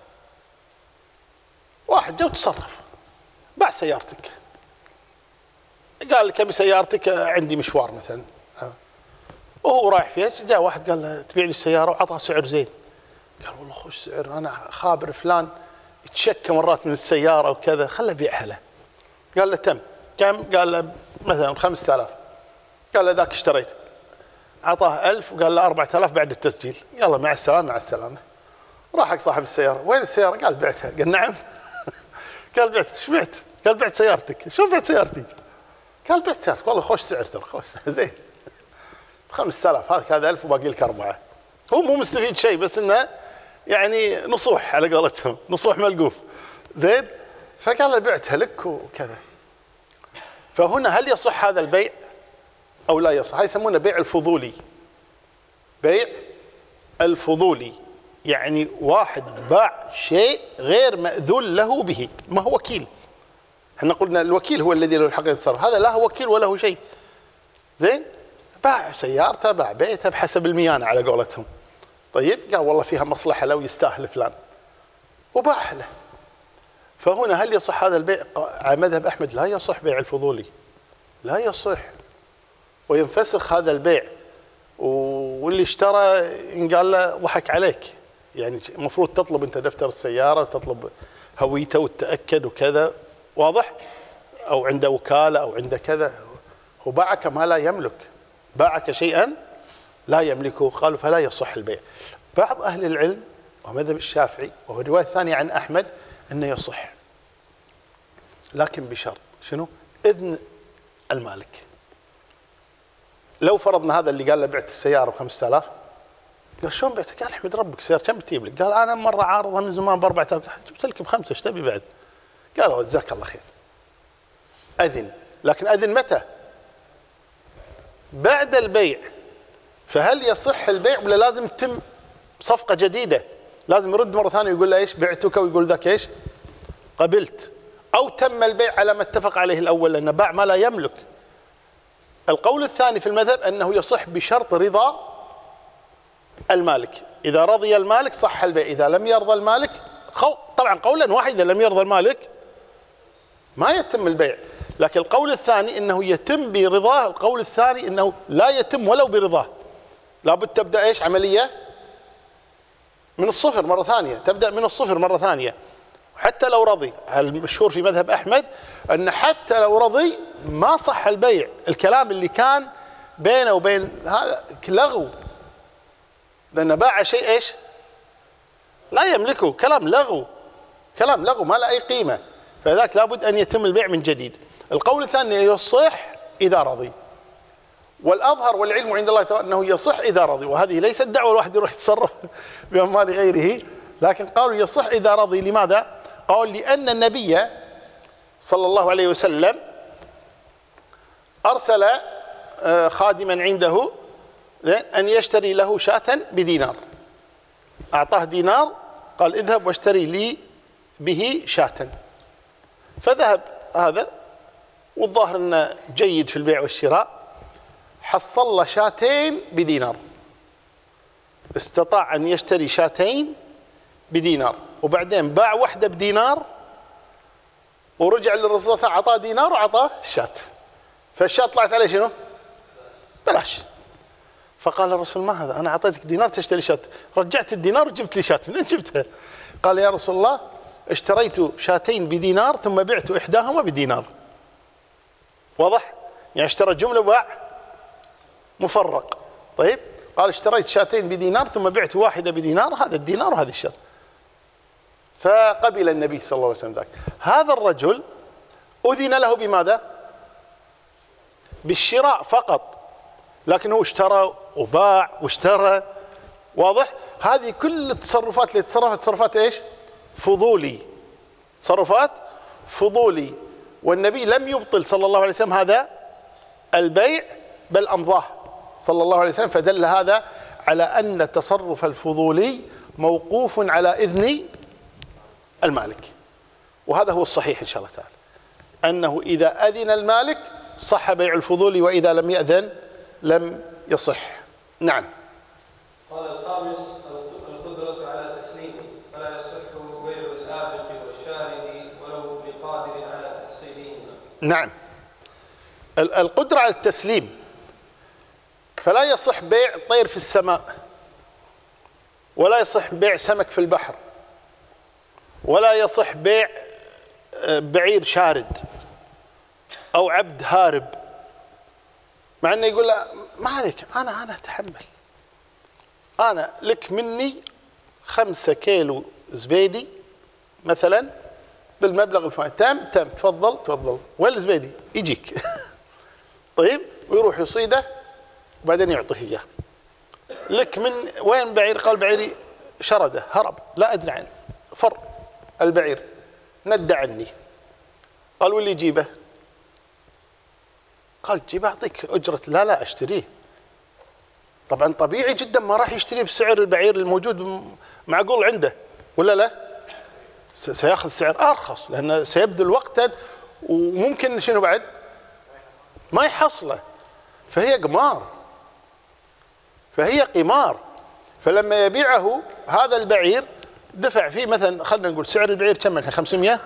واحد جو تصرف، باع سيارتك، قال لك أبي سيارتك عندي مشوار مثلا، وهو رايح فيها، جاء واحد قال له تبيع لي السيارة، وعطاه سعر زين. قال والله خوش سعر، أنا خابر فلان يتشكى مرات من السيارة وكذا، خله بيعها له. قال له تم. كم؟ قال له مثلا 5000. قال له ذاك اشتريت، عطاه 1000 وقال له 4000 بعد التسجيل. يلا مع السلامة مع السلامة. راح حق صاحب السيارة، وين السيارة؟ قال بعتها. قال نعم. قال بعت. ايش بعت؟ قال بعت سيارتك. شو بعت سيارتي؟ قال بعت سيارتك، والله خوش سعر ترى، خوش زين. 5000 هذا 1000 وباقي لك 4. هو مو مستفيد شيء، بس انه يعني نصوح على قولتهم، نصوح ملقوف. زين. فقال له بعتها لك وكذا. فهنا هل يصح هذا البيع او لا يصح؟ هاي يسمونه بيع الفضولي. بيع الفضولي يعني واحد باع شيء غير مأذون له به، ما هو وكيل. احنا قلنا الوكيل هو الذي له الحق يتصرف، هذا لا هو وكيل ولا هو شيء. زين. باع سيارته، باع بيته بحسب الميانة على قولتهم. طيب قال والله فيها مصلحة لو يستاهل فلان، وباع له. فهنا هل يصح هذا البيع؟ على مذهب أحمد لا يصح بيع الفضولي، لا يصح، وينفسخ هذا البيع. واللي اشترى إن قال له ضحك عليك، يعني المفروض تطلب أنت دفتر السيارة، تطلب هويته وتتأكد وكذا، واضح؟ أو عنده وكالة أو عنده كذا. هو باعك ما لا يملك، باعك شيئا لا يملكه. قالوا فلا يصح البيع. بعض أهل العلم ومذهب الشافعي وهو رواية ثانية عن أحمد أنه يصح، لكن بشرط. شنو؟ إذن المالك. لو فرضنا هذا اللي قال له بعت السيارة ب5000، قال شلون بعتها؟ قال احمد ربك سيارة كم بتجيب لك؟ قال أنا مرة عارضها من زمان ب4000. جبت لك ب5، ايش تبي بعد؟ قال جزاك الله خير. أذن، لكن أذن متى؟ بعد البيع. فهل يصح البيع ولا لازم تتم صفقة جديدة؟ لازم يرد مرة ثانية ويقول له ايش بعتك، ويقول ذاك ايش قبلت، أو تم البيع على ما اتفق عليه الأول، لأنه باع ما لا يملك. القول الثاني في المذهب أنه يصح بشرط رضا المالك. إذا رضي المالك صح البيع، إذا لم يرضى المالك طبعا قولا واحد، إذا لم يرضى المالك ما يتم البيع. لكن القول الثاني أنه يتم برضاه، القول الثاني أنه لا يتم ولو برضاه. لابد تبدأ ايش؟ عملية من الصفر مرة ثانية، تبدأ من الصفر مرة ثانية. حتى لو رضي، المشهور في مذهب أحمد أن حتى لو رضي ما صح البيع. الكلام اللي كان بينه وبين هذا لغو، لأنه باع شيء ايش؟ لا يملكه، كلام لغو، كلام لغو ما له أي قيمة. فذاك لابد أن يتم البيع من جديد. القول الثاني يصح إذا رضي، والأظهر والعلم عند الله تعالى أنه يصح إذا رضي. وهذه ليست دعوة الواحد يروح يتصرف بأموال غيره، لكن قالوا يصح إذا رضي. لماذا؟ قال لأن النبي صلى الله عليه وسلم أرسل خادما عنده أن يشتري له شاة بدينار، أعطاه دينار، قال اذهب واشتري لي به شاة. فذهب هذا، والظاهر أنه جيد في البيع والشراء، حصل له شاتين بدينار، استطاع أن يشتري شاتين بدينار، وبعدين باع واحدة بدينار ورجع للرسول صلى الله عليه وسلم أعطاه دينار وأعطاه شاة، فالشاة طلعت عليه شنو؟ بلاش. فقال الرسول ما هذا، أنا أعطيتك دينار تشتري شاة، رجعت الدينار وجبت لي شاة، منين جبتها؟ قال يا رسول الله اشتريت شاتين بدينار ثم بعت إحداهما بدينار. واضح؟ يعني اشترى جملة وباع مفرق. طيب قال اشتريت شاتين بدينار ثم بعت واحدة بدينار، هذا الدينار وهذه الشاة. فقبل النبي صلى الله عليه وسلم ذاك. هذا الرجل أذن له بماذا؟ بالشراء فقط، لكنه اشترى وباع واشترى. واضح؟ هذه كل التصرفات اللي تصرفات ايش؟ فضولي، تصرفات فضولي. والنبي لم يبطل صلى الله عليه وسلم هذا البيع، بل أمضاه صلى الله عليه وسلم. فدل هذا على أن التصرف الفضولي موقوف على إذن المالك، وهذا هو الصحيح إن شاء الله تعالى، أنه إذا أذن المالك صح بيع الفضول، وإذا لم يأذن لم يصح. نعم. قال الخامس القدرة على تسليمه، فلا يصح بيع الآبق والشارد ولو بقادر على تحصيلهما. نعم، القدرة على التسليم، فلا يصح بيع طير في السماء، ولا يصح بيع سمك في البحر، ولا يصح بيع بعير شارد أو عبد هارب، مع أنه يقول له ما عليك، أنا أتحمل، أنا لك مني 5 كيلو زبيدي مثلا بالمبلغ الفلاني، تم تفضل، وين الزبيدي؟ يجيك. طيب، ويروح يصيده وبعدين يعطيه إياه. لك من وين بعير؟ قال بعيري شرده، هرب، لا أدري عنه، فر البعير، ندى عني. قال واللي يجيبه؟ قال جيبه أعطيك أجرة. لا أشتريه. طبعا طبيعي جدا ما راح يشتريه بسعر البعير الموجود معقول عنده، ولا لا؟ سيأخذ سعر أرخص، لأنه سيبذل وقتا وممكن شنو بعد ما يحصله. فهي قمار. فلما يبيعه هذا البعير دفع فيه مثلا، خلينا نقول سعر البعير كم الحين؟ 500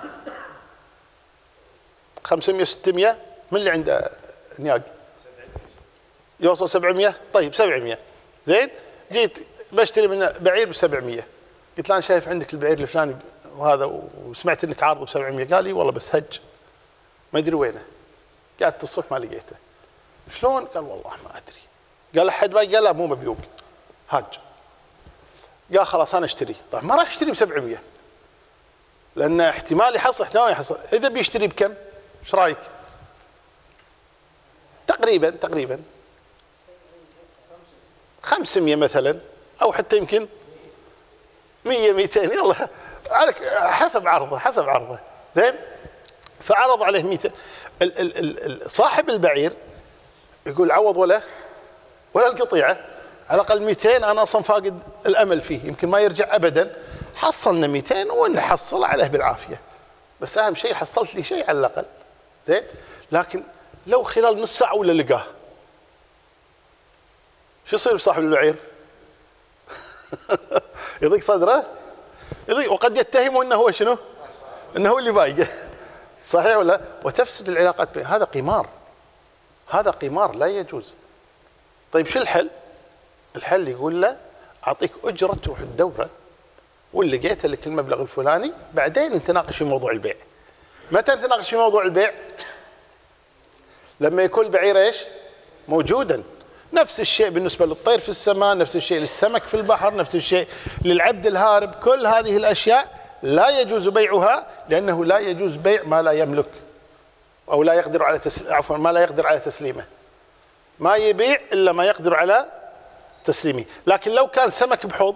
600. من اللي عنده نياق يوصل 700؟ طيب 700 زين. جيت بشتري منه بعير ب700، قلت له انا شايف عندك البعير الفلاني وهذا، وسمعت انك عارضه ب700. قال لي والله بس هج، ما ادري وينه، قعدت الصبح ما لقيته. شلون؟ قال والله ما ادري. قال احد باقي؟ قال لا مو مبيوق، هاج. قال خلاص انا اشتري. طيب ما راح اشتري ب700 لان احتمال يحصل احتمال يحصل. اذا بيشتري بكم؟ ايش رايك؟ تقريبا 500 مثلا، او حتى يمكن 100 200، يلا حسب عرضه زين. فعرض عليه 200. صاحب البعير يقول عوض ولا القطيعه، على الاقل 200 انا اصلا فاقد الامل فيه، يمكن ما يرجع ابدا. حصلنا 200 ونحصل عليه بالعافيه، بس اهم شيء حصلت لي شيء على الاقل زين. لكن لو خلال نص ساعه ولا لقاه، شو يصير بصاحب البعير؟ يضيق صدره، وقد يتهمه انه هو شنو؟ انه هو اللي بايقه. صحيح ولا؟ وتفسد العلاقات بين. هذا قمار لا يجوز. طيب شو الحل؟ الحل يقول له اعطيك اجره تروح الدوره، واللي لقيت لك المبلغ الفلاني، بعدين نتناقش في موضوع البيع. متى نتناقش في موضوع البيع؟ لما يكون البعير ايش؟ موجودا. نفس الشيء بالنسبه للطير في السماء، نفس الشيء للسمك في البحر، نفس الشيء للعبد الهارب. كل هذه الاشياء لا يجوز بيعها، لانه لا يجوز بيع ما لا يملك او لا يقدر على ما لا يقدر على تسليمه. ما يبيع الا ما يقدر على تسليمه. لكن لو كان سمك بحوض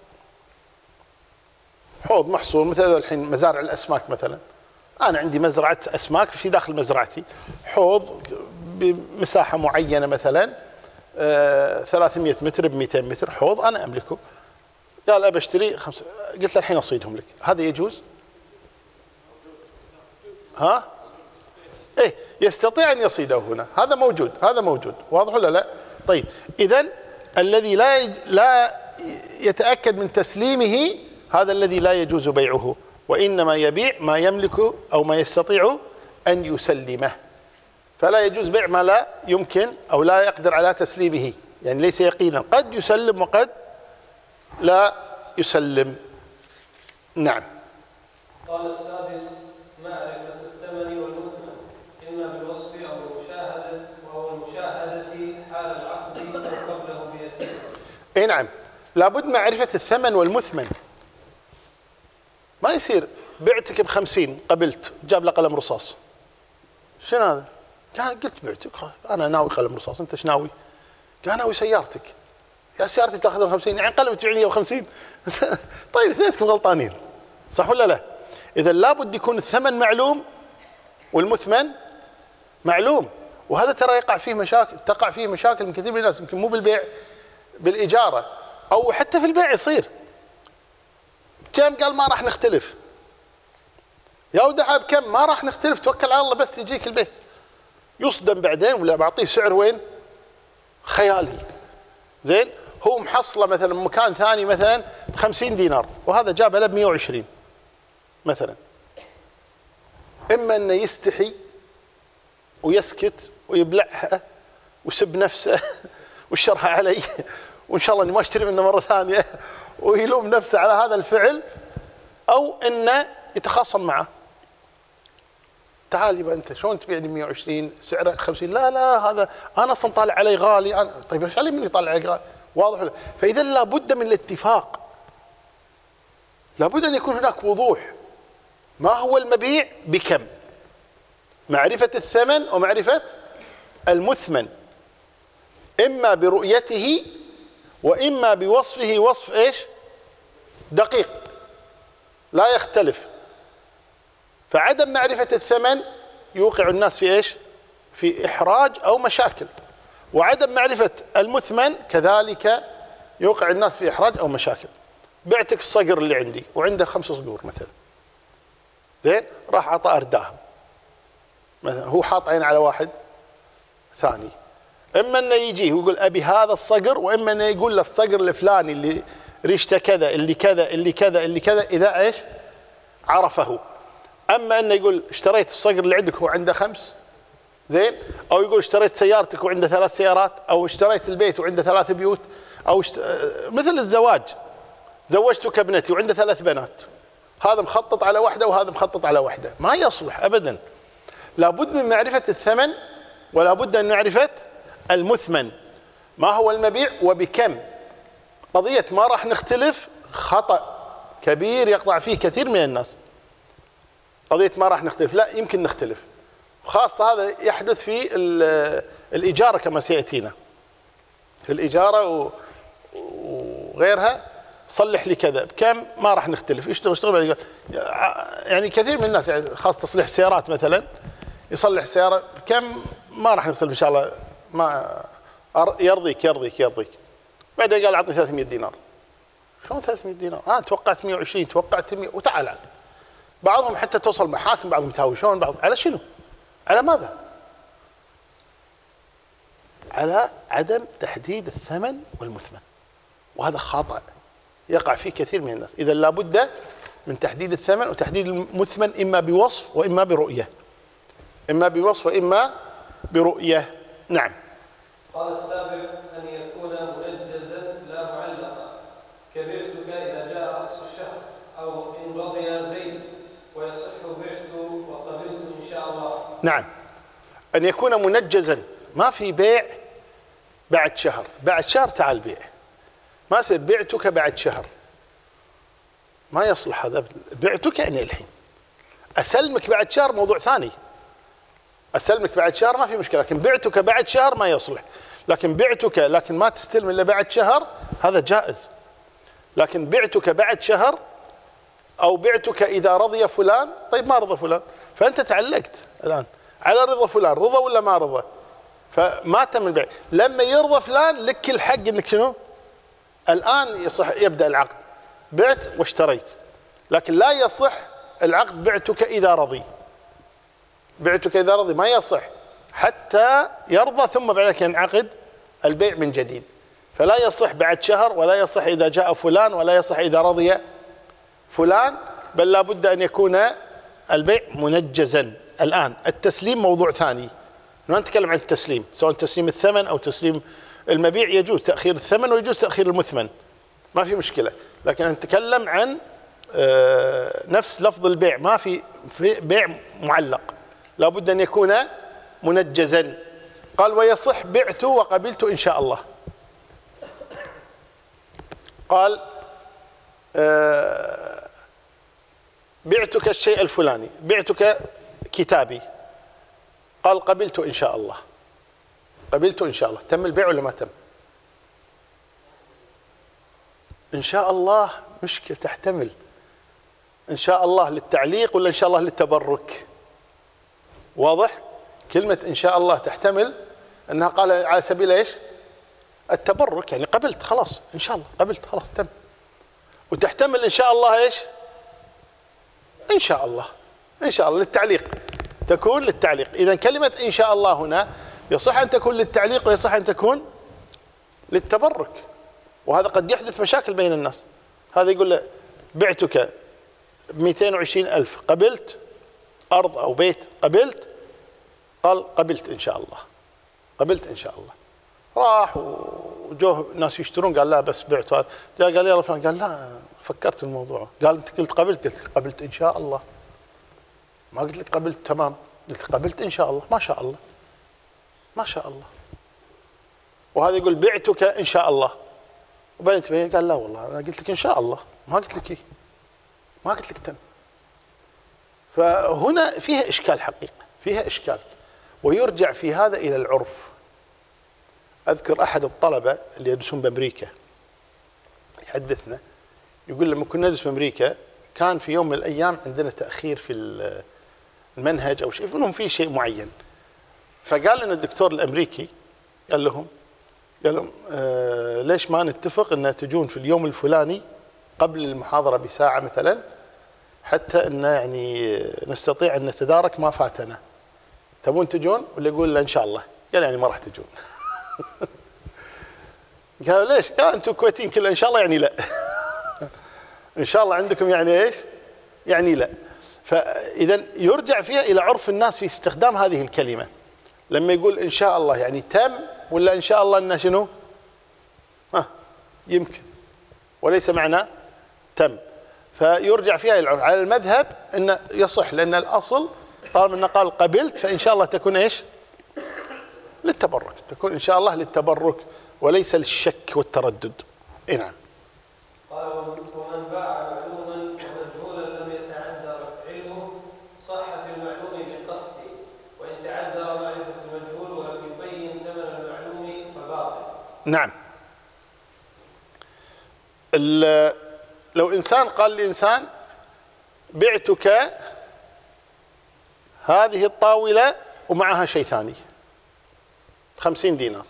محصور، مثل الحين مزارع الاسماك مثلا، انا عندي مزرعه اسماك في داخل مزرعتي، حوض بمساحه معينه مثلا 300 متر ب 200 متر، حوض انا املكه. قال ابى اشتري 5، قلت له الحين اصيدهم لك، هذا يجوز؟ ها؟ ايه يستطيع ان يصيده هنا، هذا موجود، واضح ولا لا؟ طيب اذا الذي لا يتاكد من تسليمه هذا الذي لا يجوز بيعه، وإنما يبيع ما يملك أو ما يستطيع أن يسلمه، فلا يجوز بيع ما لا يمكن أو لا يقدر على تسليمه، يعني ليس يقينا، قد يسلم وقد لا يسلم. نعم. قال السادس: معرفة الثمن والمثمن إما بالوصف أو المشاهدة حال العقد أو قبله بيسير. اي نعم، لابد معرفة الثمن والمثمن. ما يصير بعتك ب50 قبلت، جاب له قلم رصاص. شنو هذا؟ قلت بعتك، انا ناوي قلم رصاص، انت ايش ناوي؟ قال ناوي سيارتك. يا سيارتي تاخذها 50، يعني قلم تبيعني 50. طيب اثنينكم غلطانين، صح ولا لا؟ اذا لابد يكون الثمن معلوم والمثمن معلوم، وهذا ترى تقع فيه مشاكل من كثير من الناس، يمكن مو بالبيع، بالاجاره او حتى في البيع يصير. كم؟ قال ما راح نختلف. يا ودعها بكم؟ ما راح نختلف، توكل على الله بس يجيك البيت. يصدم بعدين، ولا بعطيه سعر وين؟ خيالي. زين، هو محصله مثلا مكان ثاني مثلا ب50 دينار، وهذا جابه له ب120 مثلا. اما انه يستحي ويسكت ويبلعها ويسب نفسه ويشرها علي، وان شاء الله اني ما اشتري منه مره ثانيه، ويلوم نفسه على هذا الفعل، او انه يتخاصم معه. تعال يبا انت شلون تبيعني 120 سعره 50؟ لا هذا انا اصلا طالع علي غالي. طيب ايش علي من يطالع علي غالي؟ واضح ولا؟ فاذا لابد من الاتفاق، لابد ان يكون هناك وضوح. ما هو المبيع بكم؟ معرفة الثمن ومعرفة المثمن، اما برؤيته واما بوصفه، وصف ايش؟ دقيق لا يختلف. فعدم معرفة الثمن يوقع الناس في ايش؟ في احراج او مشاكل، وعدم معرفة المثمن كذلك يوقع الناس في احراج او مشاكل. بعتك الصقر اللي عندي وعنده 5 صقور مثلا، زين، راح عطى ارداهم مثلا، هو حاط عين على واحد ثاني. اما انه يجي ويقول ابي هذا الصقر، واما انه يقول له الصقر الفلاني اللي ريشته كذا، اللي كذا اللي كذا اللي كذا، اذا ايش؟ عرفه. اما انه يقول اشتريت الصقر اللي عندك هو عنده 5، زين، او يقول اشتريت سيارتك وعنده 3 سيارات، او اشتريت البيت وعنده 3 بيوت، او مثل الزواج، زوجتك ابنتي وعنده 3 بنات، هذا مخطط على واحده وهذا مخطط على واحده، ما يصلح ابدا. لابد من معرفة الثمن، ولا بد من معرفة المثمن. ما هو المبيع وبكم؟ قضية ما راح نختلف خطأ كبير يقع فيه كثير من الناس. قضية ما راح نختلف، لا، يمكن نختلف، خاصة هذا يحدث في الإجارة كما سيأتينا. في الإجارة وغيرها، صلح لي كذا بكم؟ ما راح نختلف، اشتغل. يعني كثير من الناس، يعني خاصة تصليح السيارات مثلا، يصلح السيارة بكم؟ ما راح نختلف إن شاء الله، ما يرضيك. بعدين قال أعطني 300 دينار. شلون 300 دينار؟ أنا توقعت 120، توقعت 100، وتعال عاد. بعضهم حتى توصل محاكم، بعضهم يتهاوشون، بعض على شنو؟ على ماذا؟ على عدم تحديد الثمن والمثمن، وهذا خطأ يقع فيه كثير من الناس. إذا لابد من تحديد الثمن وتحديد المثمن، إما بوصف وإما برؤية، إما بوصف وإما برؤية. نعم. قال السابع: أن يكون منجزا لا معلقا، كبعتك إذا جاء رأس الشهر، أو إن رضي زيد ويصح بعت وقبلت إن شاء الله. نعم، أن يكون منجزا، ما في بيع بعد شهر. بعد شهر تعال بيع، ما يصير بعتك بعد شهر، ما يصلح هذا. بعتك يعني الحين، أسلمك بعد شهر موضوع ثاني. أسلمك بعد شهر ما في مشكلة، لكن بعتك بعد شهر ما يصلح. لكن بعتك لكن ما تستلم إلا بعد شهر، هذا جائز. لكن بعتك بعد شهر، أو بعتك إذا رضي فلان. طيب ما رضى فلان، فأنت تعلقت الآن على رضا فلان، رضى ولا ما رضى؟ فما تم البيع. لما يرضى فلان لك الحق إنك شنو؟ الآن يصح يبدأ العقد، بعت واشتريت. لكن لا يصح العقد بعتك إذا رضي. بعتك إذا رضي ما يصح حتى يرضى، ثم بعدك ينعقد البيع من جديد. فلا يصح بعد شهر، ولا يصح إذا جاء فلان، ولا يصح إذا رضي فلان. بل لا بد أن يكون البيع منجزا. الآن التسليم موضوع ثاني، ما نتكلم عن التسليم، سواء تسليم الثمن أو تسليم المبيع، يجوز تأخير الثمن ويجوز تأخير المثمن، ما في مشكلة. لكن نتكلم عن نفس لفظ البيع، ما في بيع معلق، لا بد أن يكون منجزا. قال ويصح بعت وقبلت إن شاء الله. قال بعتك الشيء الفلاني، بعتك كتابي، قال قبلت إن شاء الله، قبلت إن شاء الله، تم البيع ولا ما تم؟ إن شاء الله مشكلة، تحتمل إن شاء الله للتعليق ولا إن شاء الله للتبرك. واضح؟ كلمة إن شاء الله تحتمل أنها قال على سبيل إيش؟ التبرك، يعني قبلت خلاص إن شاء الله، قبلت خلاص تم. وتحتمل إن شاء الله إيش؟ إن شاء الله، إن شاء الله للتعليق، تكون للتعليق. إذا كلمة إن شاء الله هنا يصح أن تكون للتعليق ويصح أن تكون للتبرك، وهذا قد يحدث مشاكل بين الناس. هذا يقول له بعتك 220,000، قبلت أرض أو بيت، قبلت؟ قال قبلت إن شاء الله، قبلت إن شاء الله. راح وجوه ناس يشترون، قال لا بس بعت هذا، جاء قال يلا فلان، قال لا فكرت الموضوع، قال أنت قلت قبلت، قلت قبلت إن شاء الله، ما قلت لك قبلت تمام، قلت قبلت إن شاء الله، ما شاء الله ما شاء الله. وهذا يقول بعتك إن شاء الله، وبعدين تبين قال لا والله أنا قلت لك إن شاء الله، ما قلت لك إيه، ما قلت لك تم. فهنا فيها إشكال حقيقة، فيها إشكال، ويرجع في هذا إلى العرف. أذكر أحد الطلبة اللي يدرسون بأمريكا يحدثنا، يقول لما كنا ندرس بأمريكا كان في يوم من الأيام عندنا تأخير في المنهج أو شيء، منهم في شيء معين، فقال لنا الدكتور الأمريكي قال لهم ليش ما نتفق أن تجون في اليوم الفلاني قبل المحاضرة بساعة مثلا، حتى أن يعني نستطيع أن نتدارك ما فاتنا، تبون تجون؟ ولا يقول لا إن شاء الله؟ قال يعني ما راح تجون. قالوا ليش؟ قال أنتم كويتين كلها إن شاء الله يعني لا. إن شاء الله عندكم يعني إيش؟ يعني لا. فإذا يرجع فيها إلى عرف الناس في استخدام هذه الكلمة. لما يقول إن شاء الله يعني تم، ولا إن شاء الله أنه شنو؟ يمكن، وليس معنى تم. فيرجع فيها إلى العرف. على المذهب أن يصح، لأن الأصل طالما أنه قال قبلت فإن شاء الله تكون إيش؟ للتبرك، تكون إن شاء الله للتبرك وليس للشك والتردد. نعم. قال ومن باع معلوما ومجهولا لم يتعذر علمه صح في المعلوم بالقصد، وإن تعذر معرفة المجهول ولم يبين ثمن المعلوم فباطل. نعم. لو إنسان قال لإنسان بعتك هذه الطاولة ومعها شيء ثاني 50 دينار،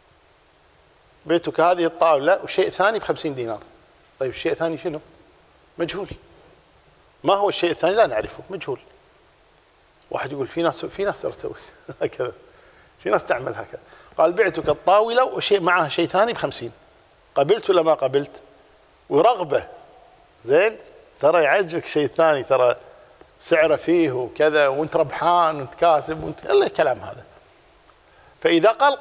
بعتك هذه الطاولة وشيء ثاني ب50 دينار. طيب الشيء الثاني شنو؟ مجهول. ما هو الشيء الثاني؟ لا نعرفه، مجهول. واحد يقول في ناس تسوي هكذا، في ناس تعمل هكذا. قال بعتك الطاولة وشيء معها شيء ثاني ب50، قبلت ولا ما قبلت؟ ورغبة زين، ترى يعجبك شيء ثاني، ترى سعره فيه وكذا، وانت ربحان وانت كاسب وانت الا الكلام هذا. فإذا قال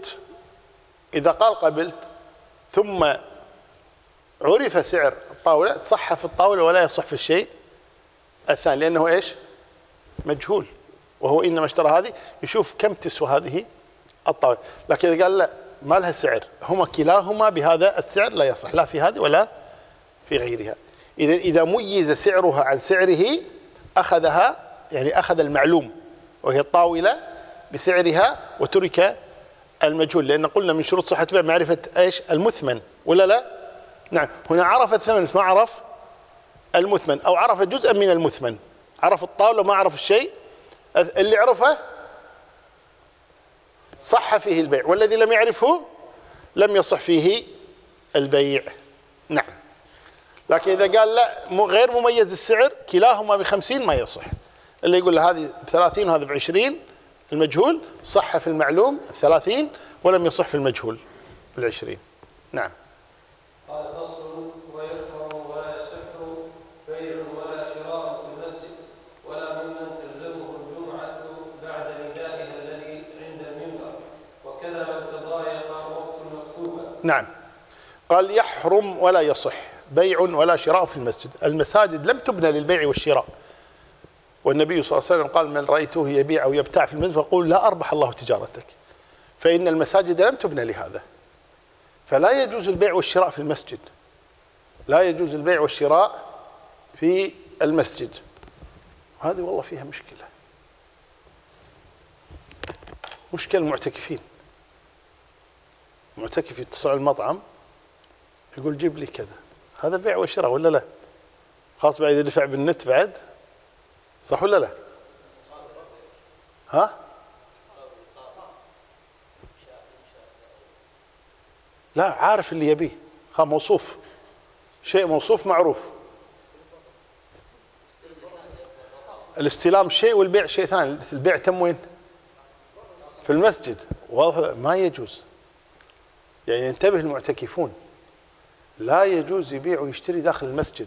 قبلت ثم عرف سعر الطاولة، تصح في الطاولة ولا يصح في الشيء الثاني، لأنه إيش؟ مجهول، وهو إنما اشترى هذه يشوف كم تسوى هذه الطاولة. لكن إذا قال لا ما لها سعر، هما كلاهما بهذا السعر، لا يصح لا في هذه ولا في غيرها. إذا ميز سعرها عن سعره أخذها، يعني أخذ المعلوم وهي الطاولة بسعرها وترك المجهول، لأن قلنا من شروط صحة البيع معرفة إيش؟ المثمن، ولا لا؟ نعم. هنا عرف الثمن ما عرف المثمن، أو عرف جزءا من المثمن، عرف الطاولة ما عرف الشيء اللي عرفه صح فيه البيع، والذي لم يعرفه لم يصح فيه البيع. نعم. لكن إذا قال لا غير مميز السعر كلاهما ب50 ما يصح. اللي يقول هذه 30 وهذا ب20 المجهول صح في المعلوم 30 ولم يصح في المجهول 20. نعم. قال فصل ويكره ولا يصح بيع ولا نعم. قال يحرم ولا يصح بيع ولا شراء في المسجد. المساجد لم تبنى للبيع والشراء، والنبي صلى الله عليه وسلم قال من رأيته يبيع أو يبتاع في المسجد فقول لا أربح الله تجارتك، فإن المساجد لم تبنى لهذا، فلا يجوز البيع والشراء في المسجد، لا يجوز البيع والشراء في المسجد. هذه والله فيها مشكلة المعتكفين. معتكف يتصل على المطعم يقول جيب لي كذا، هذا بيع وشراء ولا لا؟ خاص بعد إذا دفع بالنت بعد، صح ولا لا؟ ها؟ لا، عارف اللي يبيه، موصوف، شيء موصوف معروف. الاستلام شيء والبيع شيء ثاني. البيع تم وين؟ في المسجد. واضح؟ ما يجوز. يعني ينتبه المعتكفون، لا يجوز يبيع ويشتري داخل المسجد،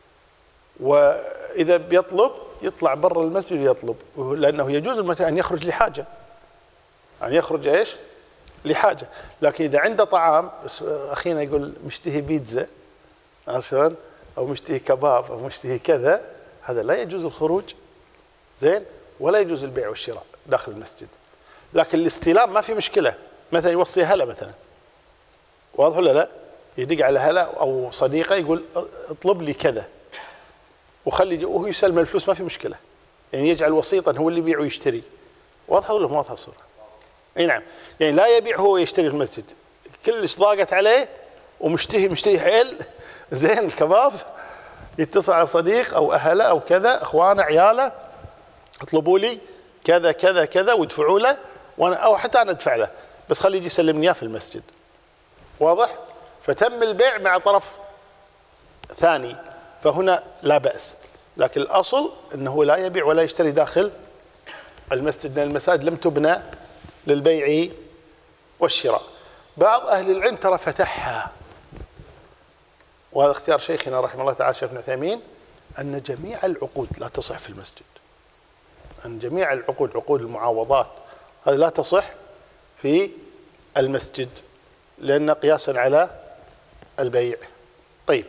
وإذا بيطلب يطلع برا المسجد يطلب، لأنه يجوز أن يخرج لحاجة، أن يخرج إيش؟ لحاجة. لكن إذا عنده طعام، أخينا يقول مشتهي بيتزا عشان، أو مشتهي كباب، أو مشتهي كذا، هذا لا يجوز الخروج، زين، ولا يجوز البيع والشراء داخل المسجد. لكن الاستلام ما في مشكلة، مثلا يوصي هلا مثلا، واضح ولا لا؟ يدق على هلا أو صديقه يقول اطلب لي كذا، وخلي وهو يسلم الفلوس، ما في مشكلة. يعني يجعل وسيطا هو اللي يبيع ويشتري. واضحة ولا ما واضحة الصورة؟ اي نعم. يعني لا يبيع هو ويشتري في المسجد، كلش ضاقت عليه ومشتهي حيل زين الكباب، يتصل على صديق او اهله او كذا، اخوانه عياله، اطلبوا لي كذا كذا كذا وادفعوا له، وانا او حتى انا ادفع له، بس خليه يجي يسلمني اياه في المسجد. واضح؟ فتم البيع مع طرف ثاني، فهنا لا بأس. لكن الأصل أنه لا يبيع ولا يشتري داخل المسجد، لأن المساجد لم تبنى للبيع والشراء. بعض أهل العلم ترى فتحها، وهذا اختيار شيخنا رحمه الله تعالى الشيخ ابن عثيمين، أن جميع العقود لا تصح في المسجد، أن جميع العقود، عقود المعاوضات هذه لا تصح في المسجد، لأن قياسا على البيع. طيب،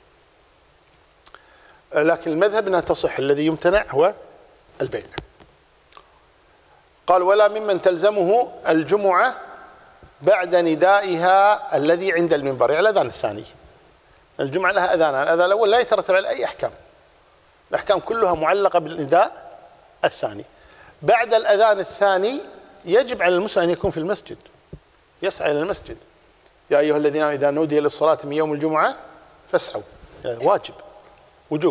لكن المذهب أنها تصح، الذي يمتنع هو البيع. قال ولا ممن تلزمه الجمعة بعد ندائها الذي عند المنبر، يعني الأذان الثاني. الجمعة لها أذان، الأذان الأول لا يترتب على أي أحكام، الأحكام كلها معلقة بالنداء الثاني. بعد الأذان الثاني يجب على المسلم أن يكون في المسجد، يسعى إلى المسجد. يا أيها الذين آمنوا إذا نودي للصلاة من يوم الجمعة فاسعوا، يعني واجب، وجوب.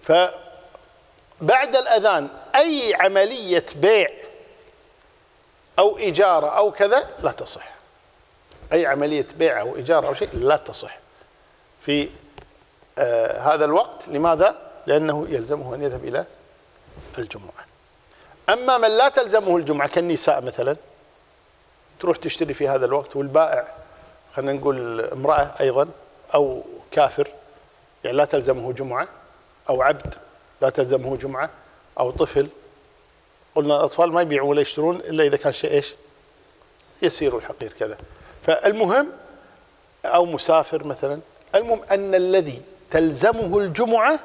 فبعد الأذان أي عملية بيع أو إجارة أو كذا لا تصح، أي عملية بيع أو إجارة أو شيء لا تصح في هذا الوقت. لماذا؟ لأنه يلزمه أن يذهب إلى الجمعة. أما من لا تلزمه الجمعة كالنساء مثلا، تروح تشتري في هذا الوقت، والبائع خلينا نقول امرأة أيضا أو كافر، يعني لا تلزمه جمعة، أو عبد لا تلزمه جمعة، أو طفل. قلنا الأطفال ما يبيعون ولا يشترون إلا إذا كان شيء إيش يسير الحقير كذا. فالمهم، أو مسافر مثلا، المهم أن الذي تلزمه الجمعة،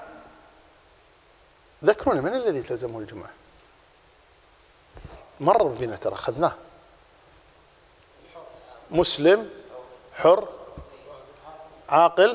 ذكرونا من الذي تلزمه الجمعة؟ مر بنا ترى أخذناه، مسلم، حر، عاقل،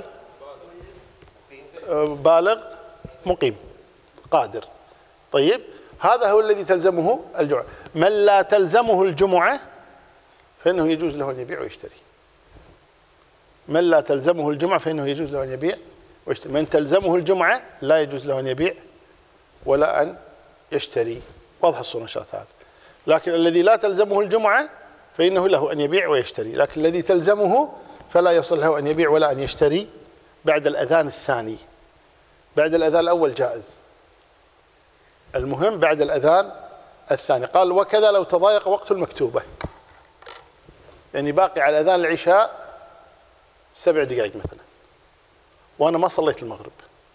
بالغ، مقيم، قادر. طيب، هذا هو الذي تلزمه الجمعة. من لا تلزمه الجمعة فإنه يجوز له أن يبيع ويشتري. من لا تلزمه الجمعة فإنه يجوز له أن يبيع ويشتري. من تلزمه الجمعة لا يجوز له أن يبيع ولا أن يشتري. واضح الصورة إن شاء الله تعالى. لكن الذي لا تلزمه الجمعة فإنه له أن يبيع ويشتري، لكن الذي تلزمه فلا يصل له أن يبيع ولا أن يشتري بعد الأذان الثاني. بعد الأذان الأول جائز، المهم بعد الأذان الثاني. قال وكذا لو تضايق وقت المكتوبة، يعني باقي على أذان العشاء 7 دقائق مثلا، وأنا ما صليت المغرب،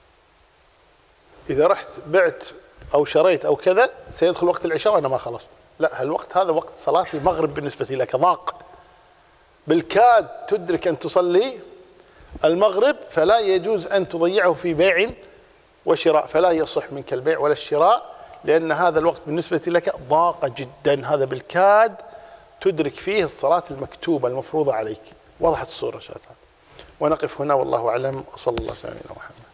إذا رحت بعت أو شريت أو كذا سيدخل وقت العشاء وأنا ما خلصت، لا، هالوقت هذا وقت صلاة المغرب بالنسبة لك ضاق، بالكاد تدرك أن تصلي المغرب، فلا يجوز أن تضيعه في بيع وشراء، فلا يصح منك البيع ولا الشراء، لأن هذا الوقت بالنسبة لك ضاق جدا. هذا بالكاد تدرك فيه الصلاة المكتوبة المفروضة عليك. وضحت الصورة شاتها. ونقف هنا والله أعلم، وصلى الله على سيدنا محمد.